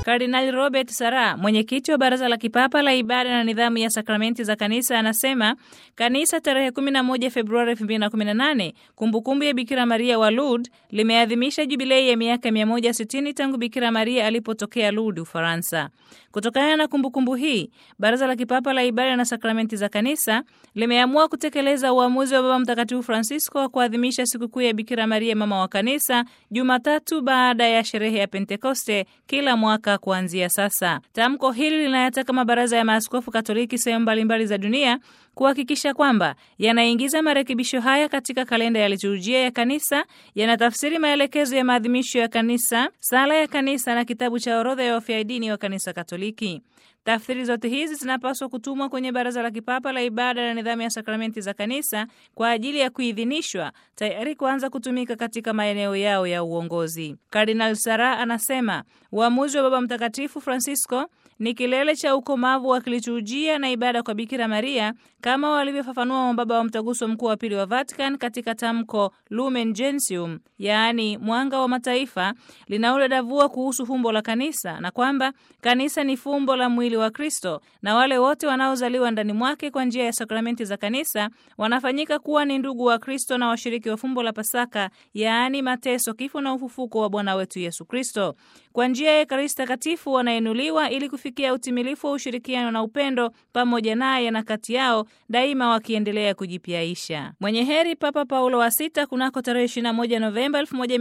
Kardinali Robert Sarah, mwenyekiti wa Baraza la Kipapa la Ibada na Nidhamu ya Sakramenti za Kanisa, anasema kanisa tarehe 11 Februari 2018, kumbukumbu ya Bikira Maria wa Lourdes, limeadhimisha jubilei ya miaka 160 tangu Bikira Maria alipotokea Lourdes, Ufaransa. Kutokana na kumbukumbu hii, Baraza la Kipapa la Ibada na Sakramenti za Kanisa limeamua kutekeleza uamuzi wa Baba Mtakatifu Francisco wa kuadhimisha sikukuu ya Bikira Maria mama wa Kanisa Jumatatu baada ya sherehe ya Pentekoste kila mwaka kuanzia sasa. Tamko hili linayataka mabaraza ya maaskofu Katoliki sehemu mbalimbali za dunia kuhakikisha kwamba yanaingiza marekebisho haya katika kalenda ya liturujia ya kanisa, yanatafsiri maelekezo ya maadhimisho ya kanisa, sala ya kanisa na kitabu cha orodha ya wafia dini wa kanisa Katoliki. Tafsiri zote hizi zinapaswa kutumwa kwenye Baraza la Kipapa la Ibada na Nidhamu ya Sakramenti za Kanisa kwa ajili ya kuidhinishwa, tayari kuanza kutumika katika maeneo yao ya uongozi. Kardinal Sarah anasema uamuzi wa Baba Mtakatifu Francisco ni kilele cha ukomavu wa kiliturujia na ibada kwa Bikira Maria, kama walivyofafanua mababa wa Mtaguso Mkuu wa Pili wa Vatican katika tamko Lumen Gentium, yaani mwanga wa mataifa, linaulodavua kuhusu fumbo la kanisa, na kwamba kanisa ni fumbo la mwili wa Kristo, na wale wote wanaozaliwa ndani mwake kwa njia ya sakramenti za kanisa wanafanyika kuwa ni ndugu wa Kristo na washiriki wa fumbo la Pasaka, yaani mateso, kifo na ufufuko wa Bwana wetu Yesu Kristo. Kwa njia ya Ekaristi Takatifu wanainuliwa ili kufikia utimilifu wa ushirikiano na upendo pamoja naye na kati yao, daima wakiendelea kujipiaisha. Mwenye heri Papa Paulo wa Sita kunako tarehe 21 Novemba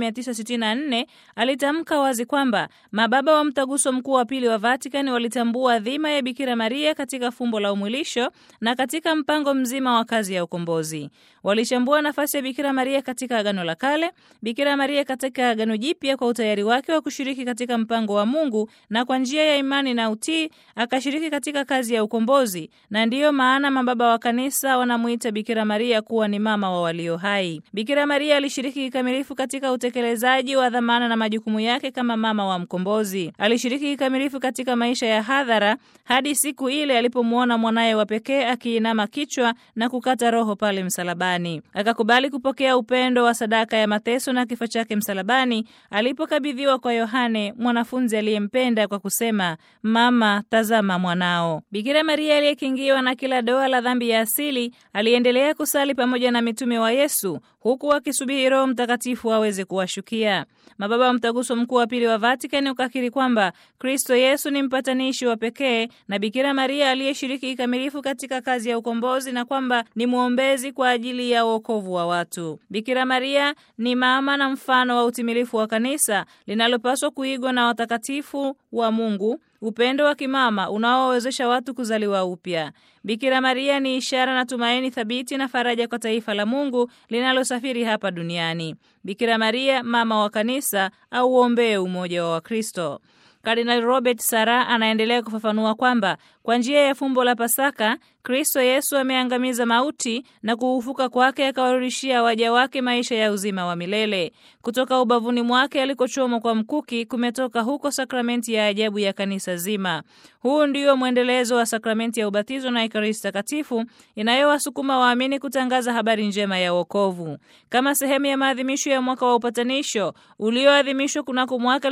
1964 alitamka wazi kwamba mababa wa Mtaguso Mkuu wa Pili wa Vatican walitambua dhima ya Bikira Maria katika fumbo la umwilisho na katika mpango mzima wa kazi ya ukombozi. Walichambua nafasi ya Bikira Maria katika Agano la Kale, Bikira Maria katika Agano Jipya kwa utayari wake wa kushiriki katika mpango wa Mungu, na kwa njia ya imani na utii akashiriki katika kazi ya ukombozi, na ndiyo maana mababa wa kanisa wanamuita Bikira Maria kuwa ni mama wa walio hai. Bikira Maria alishiriki kikamilifu katika utekelezaji wa dhamana na majukumu yake kama mama wa mkombozi. Alishiriki kikamilifu katika maisha ya hadhara hadi siku ile alipomuona mwanaye wa pekee akiinama kichwa na kukata roho pale msalabani. Akakubali kupokea upendo wa sadaka ya mateso na kifo chake msalabani alipokabidhiwa kwa Yohane, mwanafunzi aliyempenda, kwa kusema, "Mama, tazama mwanao." Bikira Maria aliyekingiwa na kila doa la dhambi ya asili aliendelea kusali pamoja na mitume wa Yesu, huku akisubiri Roho Mtakatifu aweze kuwashukia. Mababa wa Mtaguso Mkuu wa Pili wa Vatican ukakiri kwamba Kristo Yesu ni mpatanishi wa pekee na Bikira Maria aliyeshiriki kikamilifu katika kazi ya ukombozi, na kwamba ni mwombezi kwa ajili ya wokovu wa watu. Bikira Maria ni mama na mfano wa utimilifu wa kanisa linalopaswa kuigwa na watakatifu wa Mungu, upendo wa kimama unaowezesha watu kuzaliwa upya. Bikira Maria ni ishara na tumaini thabiti na faraja kwa taifa la Mungu linalosafiri hapa duniani. Bikira Maria, mama wa kanisa, auombee umoja wa Wakristo. Kardinali Robert Sarah anaendelea kufafanua kwamba kwa njia ya fumbo la Pasaka, Kristo Yesu ameangamiza mauti na kuufuka kwake akawarudishia waja wake maisha ya uzima wa milele. Kutoka ubavuni mwake alikochomwa kwa mkuki kumetoka huko sakramenti ya ajabu ya kanisa zima. Huu ndio mwendelezo wa sakramenti ya ubatizo na Ekaristi Takatifu inayowasukuma waamini kutangaza habari njema ya wokovu. Kama sehemu ya maadhimisho ya mwaka wa upatanisho ulioadhimishwa kunako mwaka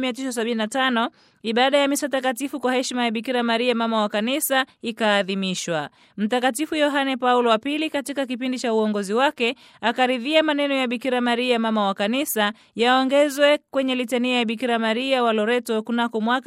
1975, ibada ya misa takatifu kwa heshima ya Bikira Maria mama wa kanisa ikaadhimishwa. Mtakatifu Yohane Paulo wa Pili katika kipindi cha uongozi wake akaridhia maneno ya Bikira Maria mama wa kanisa yaongezwe kwenye litania ya Bikira Maria wa Loreto kunako mwaka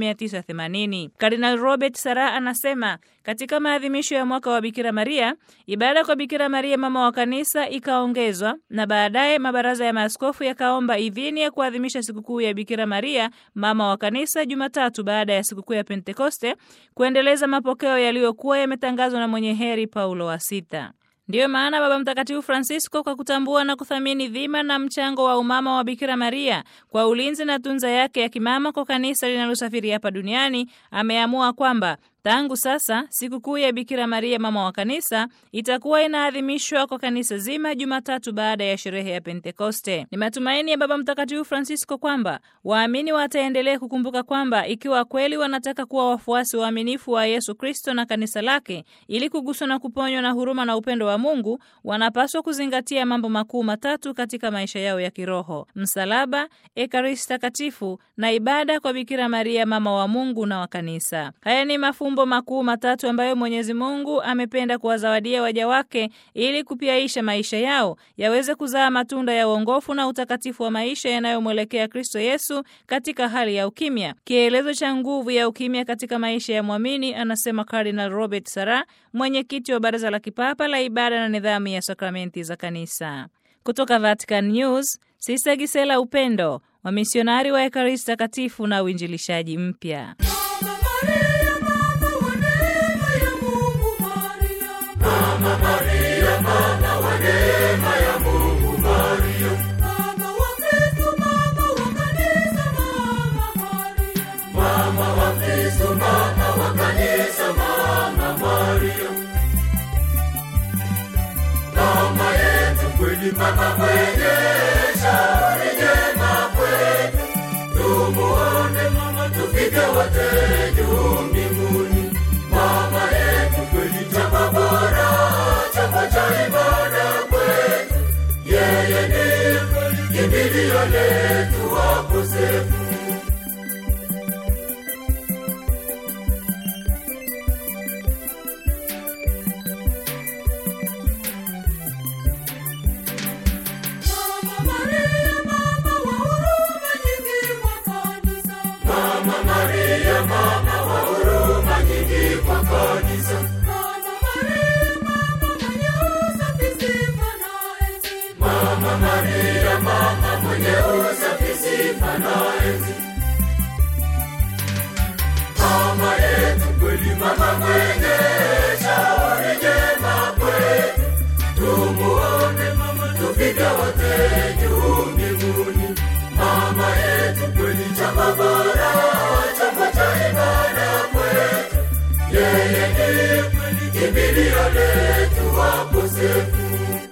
1980. Kardinal Robert Sarah anasema katika maadhimisho ya mwaka wa Bikira Maria, ibada kwa Bikira Maria mama wa kanisa ikaongezwa, na baadaye mabaraza ya maaskofu yakaomba idhini ya kuadhimisha sikukuu ya Bikira Maria mama wa kanisa Jumatatu baada ya sikukuu ya Pentekoste, kuendeleza mapokeo yaliyokuwa yametangazwa na mwenye heri Paulo wa Sita. Ndiyo maana Baba Mtakatifu Francisco, kwa kutambua na kuthamini dhima na mchango wa umama wa Bikira Maria kwa ulinzi na tunza yake ya kimama kwa kanisa linalosafiri hapa duniani, ameamua kwamba Tangu sasa, sikukuu ya Bikira Maria mama wa kanisa itakuwa inaadhimishwa kwa kanisa zima Jumatatu baada ya sherehe ya Pentekoste. Ni matumaini ya Baba Mtakatifu Francisco kwamba waamini wataendelea kukumbuka kwamba ikiwa kweli wanataka kuwa wafuasi waaminifu wa Yesu Kristo na kanisa lake, ili kuguswa na kuponywa na huruma na upendo wa Mungu, wanapaswa kuzingatia mambo makuu matatu katika maisha yao ya kiroho: msalaba, Ekaristi Takatifu na ibada kwa Bikira Maria mama wa Mungu na wa kanisa. Haya ni mafumbo makuu matatu ambayo Mwenyezi Mungu amependa kuwazawadia waja wake ili kupiaisha maisha yao yaweze kuzaa matunda ya uongofu na utakatifu wa maisha yanayomwelekea Kristo Yesu katika hali ya ukimya. Kielezo cha nguvu ya ukimya katika maisha ya mwamini, anasema Cardinal Robert Sarah, mwenyekiti wa Baraza la Kipapa la Ibada na Nidhamu ya Sakramenti za Kanisa. Kutoka Vatican News, Sister Gisela Upendo, wamisionari wa Ekaristi Takatifu na uinjilishaji mpya. Mama Maria, mama wa neema ya Mungu Maria, mama wa Kristo, mama wa kanisa, mama Maria, mama wa Kristo, mama wa kanisa, mama Maria, mama yetu kweli, mama mwenye shauri jema kwetu, tumuone mama tufike wote juu mbinguni. Mama yetu kweli, chapa bora, chapa cha ibada kwetu, yeye ndiye kweli kimbilio letu wakosefu. Mama Maria, mama wa huruma nyingi kwa kanisa, mama Maria, mama wa huruma nyingi kwa kanisa, mama Maria, mama mwenye usafi, sifa na enzi, mama Maria, mama mwenye usafi, sifa na enzi, mama yetu kweli, mama mwenye shauri jema kwetu, tumuone mama tufike wote juu mbinguni. Mama yetu kweli, chapa bora, chapa cha ibada kwetu, yeye ndiye kweli kimbilio letu wakosefu.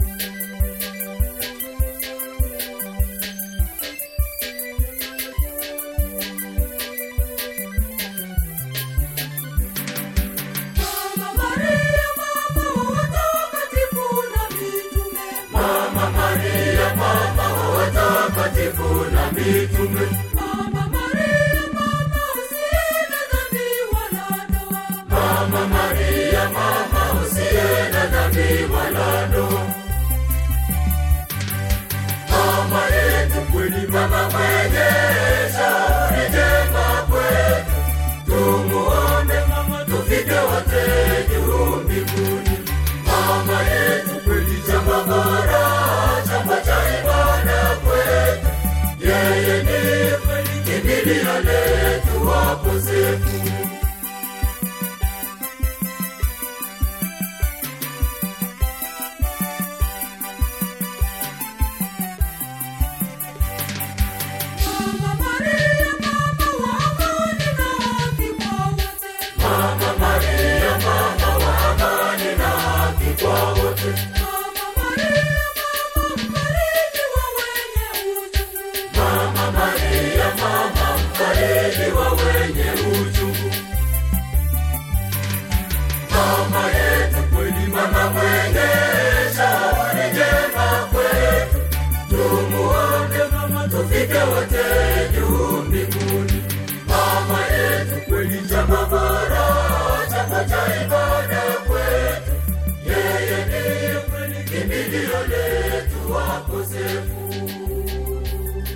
Mama Maria, mama wa watakatifu na mitume, mama Maria, mama wa watakatifu na mitume, mama Maria, mama usiye na dhambi wala doa, mama Maria, mama usiye na dhambi wala doa, mama yetu kweli, mama mwenye shauri jema kwetu, tumuone mama tufike wote juu mbinguni. Mama yetu kweli, chapa bora, chapa cha ibada kwetu, yeye ndiye kweli kimbilio letu wakosefu. Mama Maria, mama wa amani na haki kwa wote, mama Maria, mama wa amani na haki kwa wote, mama Maria, mama mfariji wa wenye uchungu, mama Maria, mama mfariji wa wenye uchungu, mama yetu kweli, mama mwenye shauri jema kwetu, tumuone mama tufike wote juu mbinguni. Mama yetu kweli, chapa bora, chapa cha ibada